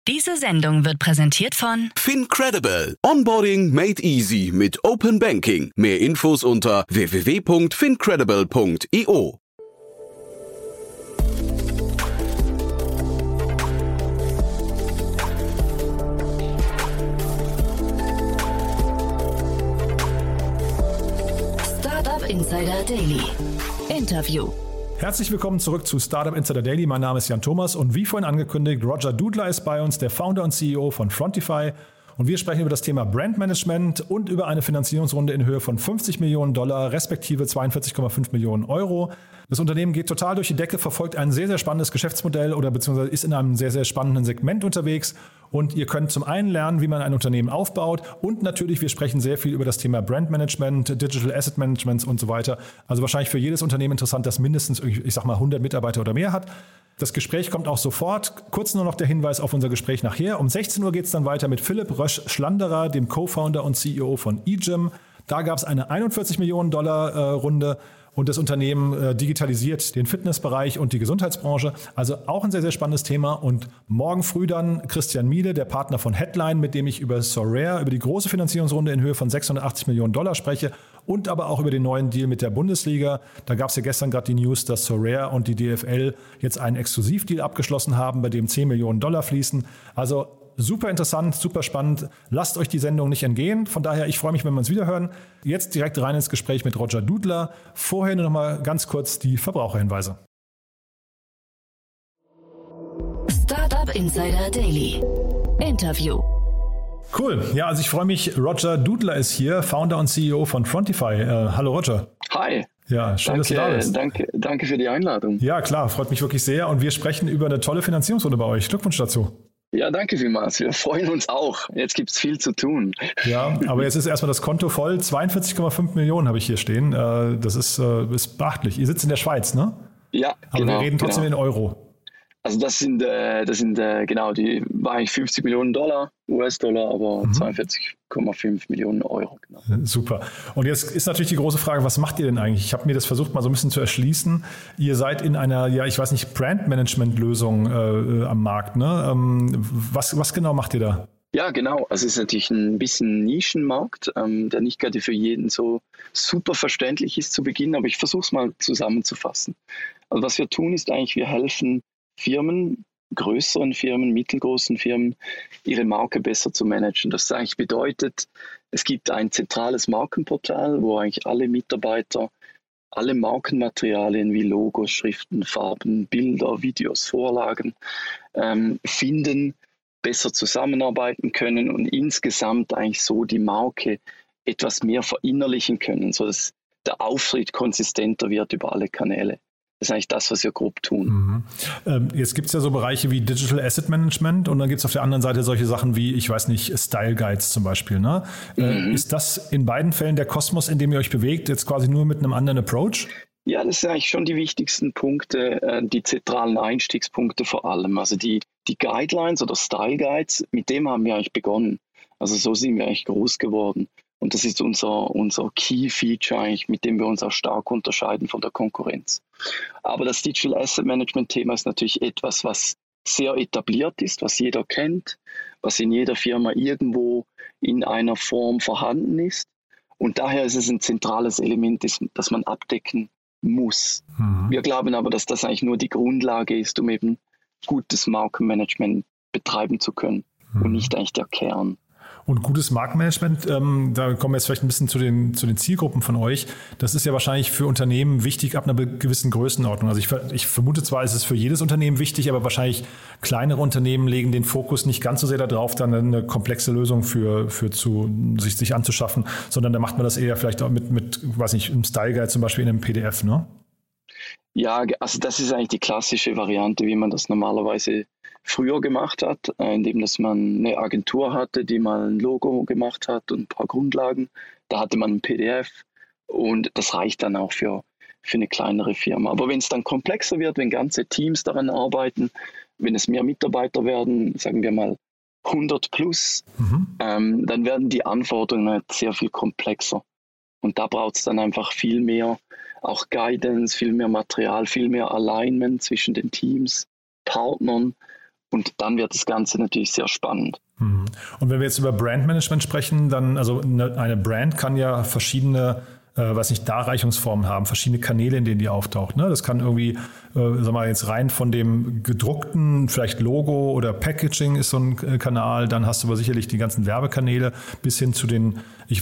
Diese Sendung wird präsentiert von FinCredible. Onboarding made easy mit Open Banking. Mehr Infos unter www.fincredible.io. Startup Insider Daily. Interview. Herzlich willkommen zurück zu Startup Insider Daily. Mein Name ist Jan Thomas und wie vorhin angekündigt, Roger Dudler ist bei uns, der Founder und CEO von Frontify. Und wir sprechen über das Thema Brandmanagement und über eine Finanzierungsrunde in Höhe von $50 Millionen, respektive 42,5 Millionen Euro. Das Unternehmen geht total durch die Decke, verfolgt ein sehr, sehr spannendes Geschäftsmodell oder beziehungsweise ist in einem sehr, sehr spannenden Segment unterwegs. Und ihr könnt zum einen lernen, wie man ein Unternehmen aufbaut und natürlich, wir sprechen sehr viel über das Thema Brandmanagement, Digital Asset Management und so weiter. Also wahrscheinlich für jedes Unternehmen interessant, das mindestens, 100 Mitarbeiter oder mehr hat. Das Gespräch kommt auch sofort. Kurz nur noch der Hinweis auf unser Gespräch nachher. Um 16 Uhr geht es dann weiter mit Philipp Rösch-Schlanderer, dem Co-Founder und CEO von eGym. Da gab es eine $41 Millionen Runde und das Unternehmen digitalisiert den Fitnessbereich und die Gesundheitsbranche. Also auch ein sehr, sehr spannendes Thema. Und morgen früh dann Christian Miele, der Partner von Headline, mit dem ich über Sorare, über die große Finanzierungsrunde in Höhe von $680 Millionen spreche und aber auch über den neuen Deal mit der Bundesliga. Da gab es ja gestern gerade die News, dass Sorare und die DFL jetzt einen Exklusivdeal abgeschlossen haben, bei dem $10 Millionen fließen. Also super interessant, super spannend. Lasst euch die Sendung nicht entgehen. Von daher, ich freue mich, wenn wir uns wieder hören. Jetzt direkt rein ins Gespräch mit Roger Dudler. Vorher nur noch mal ganz kurz die Verbraucherhinweise. Startup Insider Daily. Interview. Cool. Ja, also ich freue mich. Roger Dudler ist hier, Founder und CEO von Frontify. Hallo Roger. Hi. Ja, schön, dass du da bist. Danke für die Einladung. Ja, klar, freut mich wirklich sehr. Und wir sprechen über eine tolle Finanzierungsrunde bei euch. Glückwunsch dazu. Ja, danke vielmals. Wir freuen uns auch. Jetzt gibt es viel zu tun. Ja, aber jetzt ist erstmal das Konto voll. 42,5 Millionen habe ich hier stehen. Das ist beachtlich. Ihr sitzt in der Schweiz, ne? Ja, aber wir reden trotzdem in Euro. Also das sind die war eigentlich $50 Millionen, US-Dollar, aber 42,5 Millionen Euro. Genau. Super. Und jetzt ist natürlich die große Frage, was macht ihr denn eigentlich? Ich habe mir das versucht mal so ein bisschen zu erschließen. Ihr seid in einer, Brandmanagement-Lösung am Markt, ne? Was genau macht ihr da? Ja, genau. Also es ist natürlich ein bisschen Nischenmarkt, der nicht gerade für jeden so super verständlich ist zu Beginn, aber ich versuche es mal zusammenzufassen. Also was wir tun, ist eigentlich, wir helfen Firmen, größeren Firmen, mittelgroßen Firmen, ihre Marke besser zu managen. Das eigentlich bedeutet, es gibt ein zentrales Markenportal, wo eigentlich alle Mitarbeiter alle Markenmaterialien wie Logos, Schriften, Farben, Bilder, Videos, Vorlagen finden, besser zusammenarbeiten können und insgesamt eigentlich so die Marke etwas mehr verinnerlichen können, sodass der Auftritt konsistenter wird über alle Kanäle. Das ist eigentlich das, was wir grob tun. Jetzt gibt es ja so Bereiche wie Digital Asset Management und dann gibt es auf der anderen Seite solche Sachen wie, Style Guides zum Beispiel. Ne? Ist das in beiden Fällen der Kosmos, in dem ihr euch bewegt, jetzt quasi nur mit einem anderen Approach? Ja, das sind eigentlich schon die wichtigsten Punkte, die zentralen Einstiegspunkte vor allem. Also die Guidelines oder Style Guides, mit dem haben wir eigentlich begonnen. Also so sind wir eigentlich groß geworden. Und das ist unser Key Feature eigentlich, mit dem wir uns auch stark unterscheiden von der Konkurrenz. Aber das Digital Asset Management Thema ist natürlich etwas, was sehr etabliert ist, was jeder kennt, was in jeder Firma irgendwo in einer Form vorhanden ist. Und daher ist es ein zentrales Element, das man abdecken muss. Wir glauben aber, dass das eigentlich nur die Grundlage ist, um eben gutes Markenmanagement betreiben zu können und nicht eigentlich der Kern. Und gutes Markenmanagement, da kommen wir jetzt vielleicht ein bisschen zu den Zielgruppen von euch. Das ist ja wahrscheinlich für Unternehmen wichtig ab einer gewissen Größenordnung. Also ich vermute zwar, ist es für jedes Unternehmen wichtig, aber wahrscheinlich kleinere Unternehmen legen den Fokus nicht ganz so sehr darauf, dann eine komplexe Lösung für sich anzuschaffen, sondern da macht man das eher vielleicht auch mit einem Style Guide zum Beispiel in einem PDF, ne? Ja, also das ist eigentlich die klassische Variante, wie man das normalerweise früher gemacht hat, indem dass man eine Agentur hatte, die mal ein Logo gemacht hat und ein paar Grundlagen. Da hatte man ein PDF und das reicht dann auch für eine kleinere Firma. Aber wenn es dann komplexer wird, wenn ganze Teams daran arbeiten, wenn es mehr Mitarbeiter werden, sagen wir mal 100 plus, dann werden die Anforderungen halt sehr viel komplexer. Und da braucht es dann einfach viel mehr auch Guidance, viel mehr Material, viel mehr Alignment zwischen den Teams, Partnern Und dann wird das Ganze natürlich sehr spannend. Und wenn wir jetzt über Brandmanagement sprechen, dann, also eine Brand kann ja verschiedene Darreichungsformen haben, verschiedene Kanäle, in denen die auftaucht. Ne? Das kann irgendwie, jetzt rein von dem gedruckten, vielleicht Logo oder Packaging ist so ein Kanal, dann hast du aber sicherlich die ganzen Werbekanäle bis hin zu den,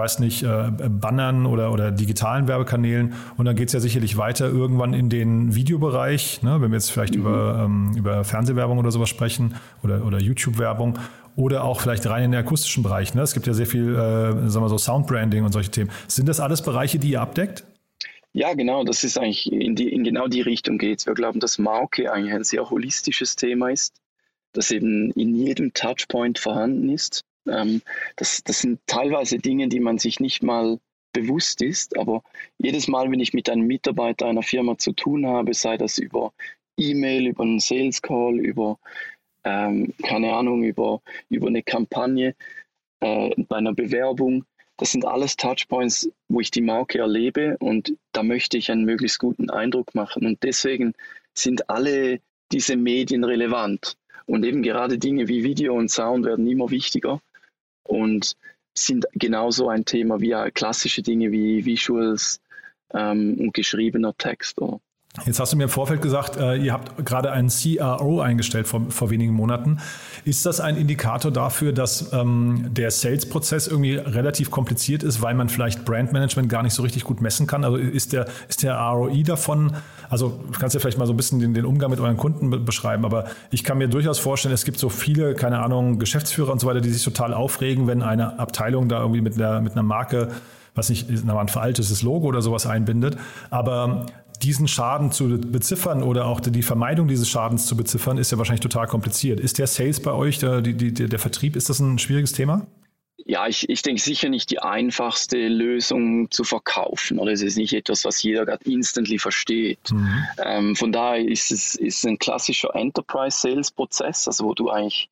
Bannern oder digitalen Werbekanälen, und dann geht es ja sicherlich weiter irgendwann in den Videobereich, ne? Wenn wir jetzt vielleicht über Fernsehwerbung oder sowas sprechen oder YouTube-Werbung. Oder auch vielleicht rein in den akustischen Bereich. Ne? Es gibt ja sehr viel, Soundbranding und solche Themen. Sind das alles Bereiche, die ihr abdeckt? Ja, genau. Das ist eigentlich in genau die Richtung geht's. Wir glauben, dass Marke eigentlich ein sehr holistisches Thema ist, das eben in jedem Touchpoint vorhanden ist. Das sind teilweise Dinge, die man sich nicht mal bewusst ist. Aber jedes Mal, wenn ich mit einem Mitarbeiter einer Firma zu tun habe, sei das über E-Mail, über einen Sales Call, über keine Ahnung, über eine Kampagne, bei einer Bewerbung. Das sind alles Touchpoints, wo ich die Marke erlebe, und da möchte ich einen möglichst guten Eindruck machen. Und deswegen sind alle diese Medien relevant. Und eben gerade Dinge wie Video und Sound werden immer wichtiger und sind genauso ein Thema wie klassische Dinge wie Visuals und geschriebener Text. Jetzt hast du mir im Vorfeld gesagt, ihr habt gerade einen CRO eingestellt vor wenigen Monaten. Ist das ein Indikator dafür, dass der Sales-Prozess irgendwie relativ kompliziert ist, weil man vielleicht Brandmanagement gar nicht so richtig gut messen kann? Also ist der ROI davon, also du kannst ja vielleicht mal so ein bisschen den Umgang mit euren Kunden beschreiben, aber ich kann mir durchaus vorstellen, es gibt so viele, keine Ahnung, Geschäftsführer und so weiter, die sich total aufregen, wenn eine Abteilung da irgendwie mit einer Marke, ein veraltetes Logo oder sowas einbindet, aber diesen Schaden zu beziffern oder auch die Vermeidung dieses Schadens zu beziffern, ist ja wahrscheinlich total kompliziert. Ist der Sales bei euch, der Vertrieb, ist das ein schwieriges Thema? Ja, ich denke sicher nicht die einfachste Lösung zu verkaufen, oder es ist nicht etwas, was jeder gerade instantly versteht. Von daher ist es ein klassischer Enterprise-Sales-Prozess, also wo du eigentlich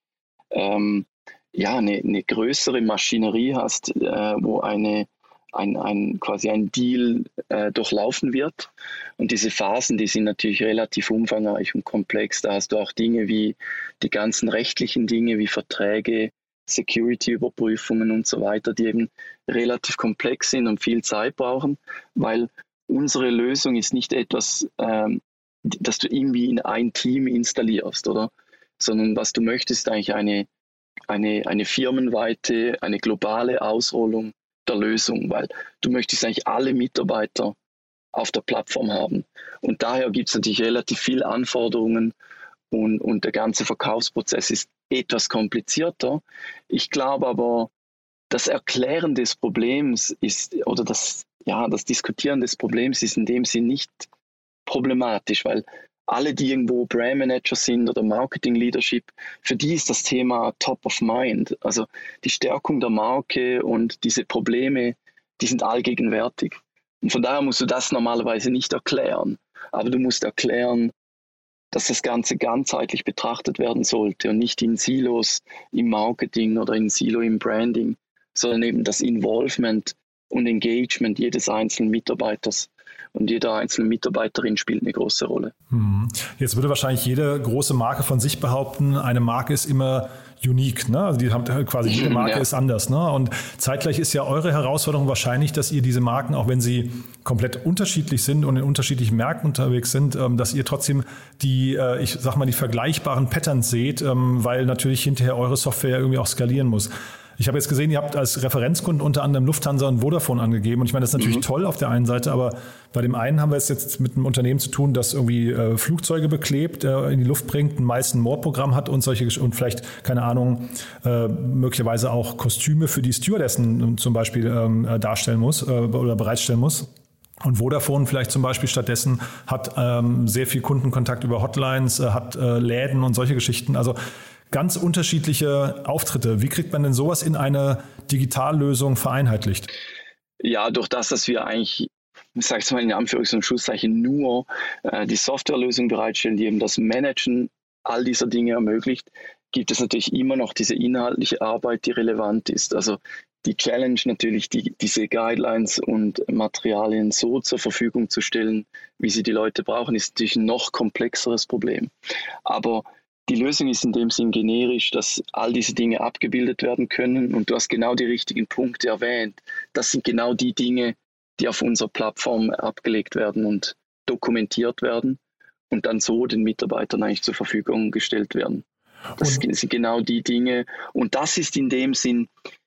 eine größere Maschinerie hast, wo quasi ein Deal durchlaufen wird. Und diese Phasen, die sind natürlich relativ umfangreich und komplex. Da hast du auch Dinge wie die ganzen rechtlichen Dinge, wie Verträge, Security-Überprüfungen und so weiter, die eben relativ komplex sind und viel Zeit brauchen, weil unsere Lösung ist nicht etwas, das du irgendwie in ein Team installierst, oder? Sondern was du möchtest, ist eigentlich eine firmenweite, eine globale Ausrollung der Lösung, weil du möchtest eigentlich alle Mitarbeiter auf der Plattform haben. Und daher gibt es natürlich relativ viele Anforderungen und der ganze Verkaufsprozess ist etwas komplizierter. Ich glaube aber, das Erklären des Problems ist, oder das Diskutieren des Problems ist in dem Sinn nicht problematisch, weil alle, die irgendwo Brandmanager sind oder Marketing Leadership, für die ist das Thema top of mind. Also die Stärkung der Marke und diese Probleme, die sind allgegenwärtig. Und von daher musst du das normalerweise nicht erklären. Aber du musst erklären, dass das Ganze ganzheitlich betrachtet werden sollte und nicht in Silos im Marketing oder in Silo im Branding, sondern eben das Involvement und Engagement jedes einzelnen Mitarbeiters und jeder einzelne Mitarbeiterin spielt eine große Rolle. Jetzt würde wahrscheinlich jede große Marke von sich behaupten, eine Marke ist immer unique, ne? Also die haben quasi, jede Marke ist anders, ne? Und zeitgleich ist ja eure Herausforderung wahrscheinlich, dass ihr diese Marken, auch wenn sie komplett unterschiedlich sind und in unterschiedlichen Märkten unterwegs sind, dass ihr trotzdem die vergleichbaren Patterns seht, weil natürlich hinterher eure Software irgendwie auch skalieren muss. Ich habe jetzt gesehen, ihr habt als Referenzkunden unter anderem Lufthansa und Vodafone angegeben. Und ich meine, das ist natürlich toll auf der einen Seite, aber bei dem einen haben wir es jetzt mit einem Unternehmen zu tun, das irgendwie Flugzeuge beklebt, in die Luft bringt, ein Miles-and-More-Programm hat und vielleicht, keine Ahnung, möglicherweise auch Kostüme für die Stewardessen zum Beispiel darstellen muss oder bereitstellen muss. Und Vodafone vielleicht zum Beispiel stattdessen hat sehr viel Kundenkontakt über Hotlines, hat Läden und solche Geschichten. Also ganz unterschiedliche Auftritte. Wie kriegt man denn sowas in eine Digitallösung vereinheitlicht? Ja, durch das, dass wir eigentlich, ich sage es mal in Anführungs- und Schlusszeichen, nur die Softwarelösung bereitstellen, die eben das Managen all dieser Dinge ermöglicht, gibt es natürlich immer noch diese inhaltliche Arbeit, die relevant ist. Also die Challenge natürlich, diese Guidelines und Materialien so zur Verfügung zu stellen, wie sie die Leute brauchen, ist natürlich ein noch komplexeres Problem. Aber die Lösung ist in dem Sinn generisch, dass all diese Dinge abgebildet werden können und du hast genau die richtigen Punkte erwähnt. Das sind genau die Dinge, die auf unserer Plattform abgelegt werden und dokumentiert werden und dann so den Mitarbeitern eigentlich zur Verfügung gestellt werden. Das sind genau die Dinge und das ist in dem Sinn,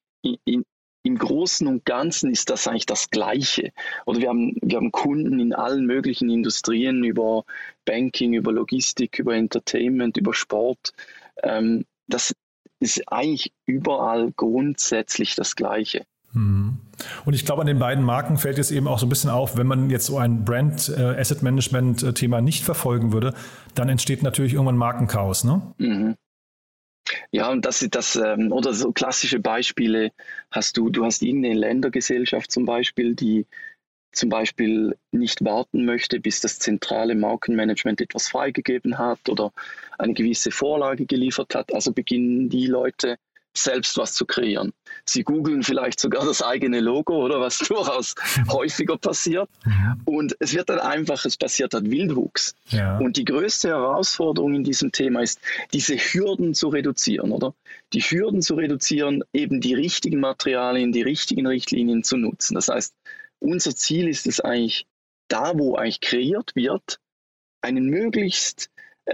im Großen und Ganzen ist das eigentlich das Gleiche. Oder wir haben Kunden in allen möglichen Industrien, über Banking, über Logistik, über Entertainment, über Sport. Das ist eigentlich überall grundsätzlich das Gleiche. Und ich glaube, an den beiden Marken fällt jetzt eben auch so ein bisschen auf, wenn man jetzt so ein Brand-Asset-Management-Thema nicht verfolgen würde, dann entsteht natürlich irgendwann Markenchaos, ne? Mhm. Ja, und das oder so klassische Beispiele hast du hast irgendeine Ländergesellschaft zum Beispiel, die zum Beispiel nicht warten möchte, bis das zentrale Markenmanagement etwas freigegeben hat oder eine gewisse Vorlage geliefert hat. Also beginnen die Leute selbst was zu kreieren. Sie googeln vielleicht sogar das eigene Logo, oder was durchaus häufiger passiert. Und es passiert halt Wildwuchs. Ja. Und die größte Herausforderung in diesem Thema ist, diese Hürden zu reduzieren, oder? Die Hürden zu reduzieren, eben die richtigen Materialien, die richtigen Richtlinien zu nutzen. Das heißt, unser Ziel ist es eigentlich, da wo eigentlich kreiert wird, einen möglichst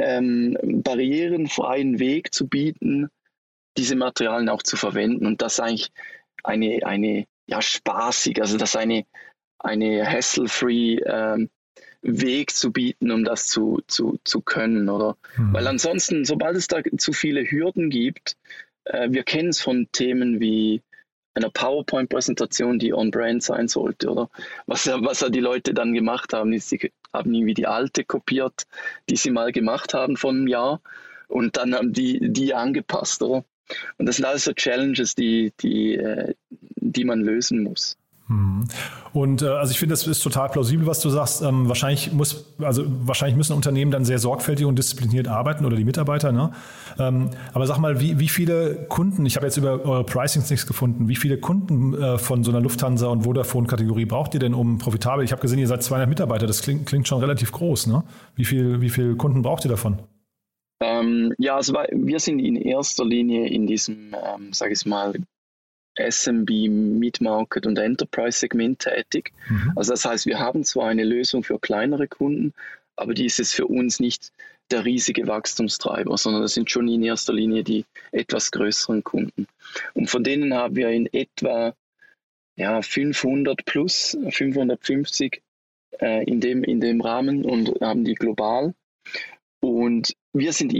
barrierenfreien Weg zu bieten, diese Materialien auch zu verwenden und das eigentlich eine spaßig, also das eine hassle-free Weg zu bieten, um das zu können, oder? Weil ansonsten, sobald es da zu viele Hürden gibt, wir kennen es von Themen wie einer PowerPoint-Präsentation, die on-brand sein sollte, oder? Was ja die Leute dann gemacht haben, ist, sie haben irgendwie die alte kopiert, die sie mal gemacht haben vor einem Jahr und dann haben die angepasst, oder? Und das sind alles so Challenges, die man lösen muss. Und also ich finde, das ist total plausibel, was du sagst. Wahrscheinlich müssen Unternehmen dann sehr sorgfältig und diszipliniert arbeiten oder die Mitarbeiter. Ne? Aber sag mal, wie viele Kunden, ich habe jetzt über eure Pricings nichts gefunden, wie viele Kunden von so einer Lufthansa und Vodafone-Kategorie braucht ihr denn, um profitabel? Ich habe gesehen, ihr seid 200 Mitarbeiter, das klingt schon relativ groß. Ne? Wie viel Kunden braucht ihr davon? Also wir sind in erster Linie in diesem, sage ich mal, SMB, Mid-Market und Enterprise-Segment tätig. Also das heißt, wir haben zwar eine Lösung für kleinere Kunden, aber die ist es für uns nicht der riesige Wachstumstreiber, sondern das sind schon in erster Linie die etwas größeren Kunden. Und von denen haben wir in etwa 500 plus, 550 in dem Rahmen und haben die global. Und wir sind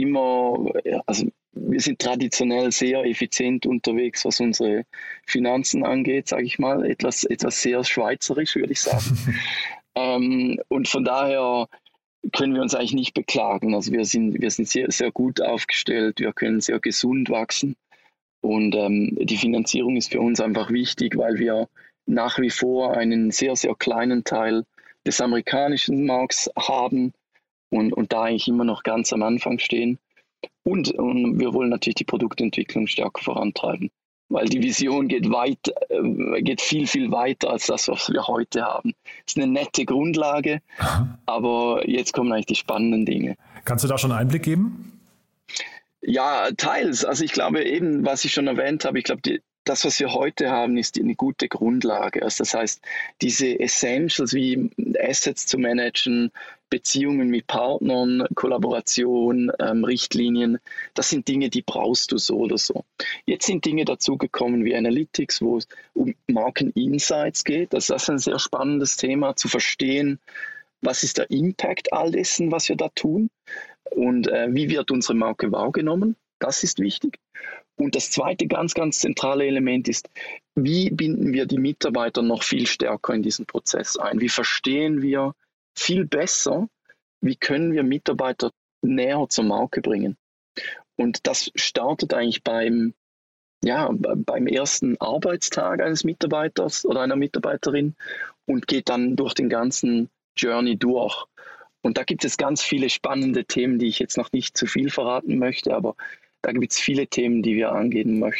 traditionell sehr effizient unterwegs, was unsere Finanzen angeht, sage ich mal. Etwas sehr schweizerisch, würde ich sagen. Und von daher können wir uns eigentlich nicht beklagen. Also wir sind sehr, sehr gut aufgestellt, wir können sehr gesund wachsen. Und die Finanzierung ist für uns einfach wichtig, weil wir nach wie vor einen sehr, sehr kleinen Teil des amerikanischen Markts haben. Und da eigentlich immer noch ganz am Anfang stehen. Und wir wollen natürlich die Produktentwicklung stärker vorantreiben, weil die Vision geht viel, viel weiter als das, was wir heute haben. Das ist eine nette Grundlage, aber jetzt kommen eigentlich die spannenden Dinge. Kannst du da schon einen Einblick geben? Ja, teils. Also ich glaube eben, was ich schon erwähnt habe, das, was wir heute haben, ist eine gute Grundlage. Also das heißt, diese Essentials wie Assets zu managen, Beziehungen mit Partnern, Kollaboration, Richtlinien, das sind Dinge, die brauchst du so oder so. Jetzt sind Dinge dazugekommen wie Analytics, wo es um Markeninsights geht. Das ist ein sehr spannendes Thema, zu verstehen, was ist der Impact all dessen, was wir da tun und wie wird unsere Marke wahrgenommen. Das ist wichtig. Und das zweite ganz, ganz zentrale Element ist, wie binden wir die Mitarbeiter noch viel stärker in diesen Prozess ein? Wie verstehen wir viel besser, wie können wir Mitarbeiter näher zur Marke bringen? Und das startet eigentlich beim ersten Arbeitstag eines Mitarbeiters oder einer Mitarbeiterin und geht dann durch den ganzen Journey durch. Und da gibt es ganz viele spannende Themen, die ich jetzt noch nicht zu viel verraten möchte, aber da gibt es viele Themen, die wir angehen möchten.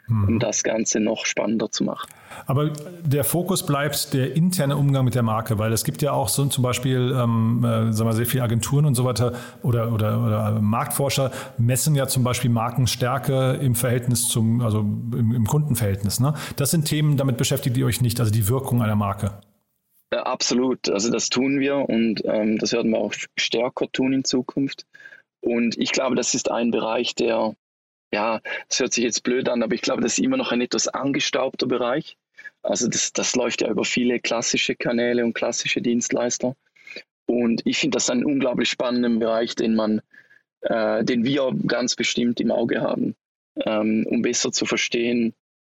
um das Ganze noch spannender zu machen. Aber der Fokus bleibt der interne Umgang mit der Marke, weil es gibt ja auch so zum Beispiel sagen wir, sehr viele Agenturen und so weiter oder Marktforscher messen ja zum Beispiel Markenstärke im Verhältnis im Kundenverhältnis. Ne? Das sind Themen, damit beschäftigt ihr euch nicht, also die Wirkung einer Marke. Absolut, also das tun wir und das werden wir auch stärker tun in Zukunft. Und ich glaube, das ist ein Bereich, der, ja, das hört sich jetzt blöd an, aber ich glaube, das ist immer noch ein etwas angestaubter Bereich. Also das läuft ja über viele klassische Kanäle und klassische Dienstleister. Und ich finde das einen unglaublich spannenden Bereich, den wir ganz bestimmt im Auge haben, um besser zu verstehen,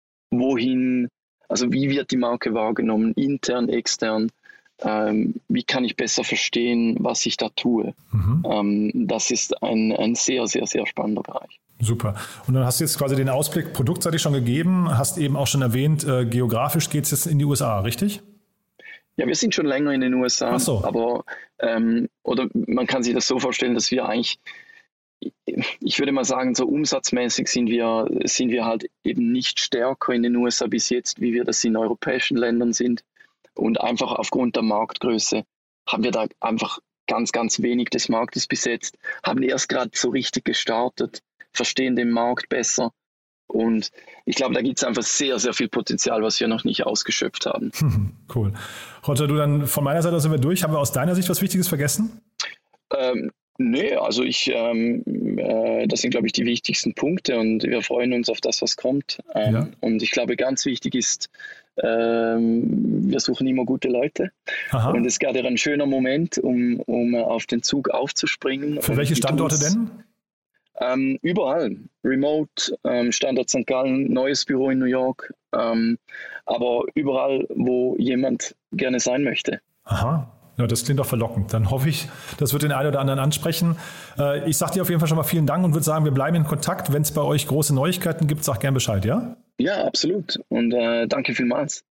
wie wird die Marke wahrgenommen, intern, extern. Wie kann ich besser verstehen, was ich da tue? Das ist ein sehr, sehr, sehr spannender Bereich. Super. Und dann hast du jetzt quasi den Ausblick produktseitig schon gegeben, hast eben auch schon erwähnt, geografisch geht es jetzt in die USA, richtig? Ja, wir sind schon länger in den USA, Ach so. Aber oder man kann sich das so vorstellen, dass wir eigentlich, ich würde mal sagen, so umsatzmäßig sind wir halt eben nicht stärker in den USA bis jetzt, wie wir das in europäischen Ländern sind. Und einfach aufgrund der Marktgröße haben wir da einfach ganz, ganz wenig des Marktes besetzt, haben erst gerade so richtig gestartet, verstehen den Markt besser. Und ich glaube, da gibt es einfach sehr, sehr viel Potenzial, was wir noch nicht ausgeschöpft haben. Cool. Roger, du, dann von meiner Seite sind wir durch. Haben wir aus deiner Sicht was Wichtiges vergessen? Nee, also das sind, glaube ich, die wichtigsten Punkte und wir freuen uns auf das, was kommt. Ja. Und ich glaube, ganz wichtig ist, wir suchen immer gute Leute. Aha. Und es ist gerade ein schöner Moment, um auf den Zug aufzuspringen. Für welche Standorte denn? Überall. Remote, Standort St. Gallen, neues Büro in New York, aber überall, wo jemand gerne sein möchte. Aha. Ja, das klingt doch verlockend. Dann hoffe ich, das wird den einen oder anderen ansprechen. Ich sage dir auf jeden Fall schon mal vielen Dank und würde sagen, wir bleiben in Kontakt. Wenn es bei euch große Neuigkeiten gibt, sag gern Bescheid, ja? Ja, absolut. Und danke vielmals.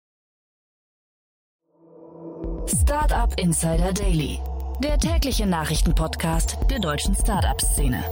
Startup Insider Daily, der tägliche Nachrichtenpodcast der deutschen Startup-Szene.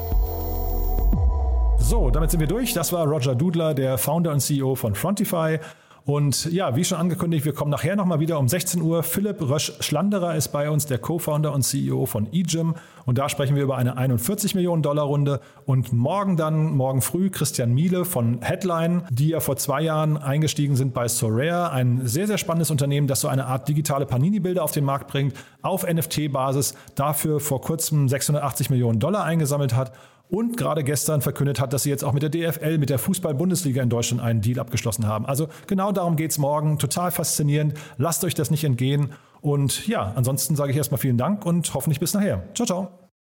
So, damit sind wir durch. Das war Roger Dudler, der Founder und CEO von Frontify. Und ja, wie schon angekündigt, wir kommen nachher nochmal wieder um 16 Uhr. Philipp Rösch-Schlanderer ist bei uns, der Co-Founder und CEO von eGym. Und da sprechen wir über eine 41 Millionen Dollar Runde. Und morgen früh Christian Miele von Headline, die ja vor 2 Jahren eingestiegen sind bei Sorare. Ein sehr, sehr spannendes Unternehmen, das so eine Art digitale Panini-Bilder auf den Markt bringt, auf NFT-Basis, dafür vor kurzem 680 Millionen Dollar eingesammelt hat. Und gerade gestern verkündet hat, dass sie jetzt auch mit der DFL, mit der Fußball-Bundesliga in Deutschland einen Deal abgeschlossen haben. Also genau darum geht's morgen. Total faszinierend. Lasst euch das nicht entgehen. Und ja, ansonsten sage ich erstmal vielen Dank und hoffentlich bis nachher. Ciao, ciao.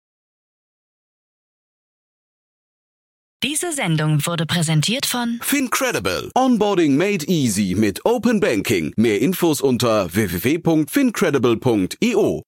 Diese Sendung wurde präsentiert von FinCredible. Onboarding made easy mit Open Banking. Mehr Infos unter www.fincredible.io.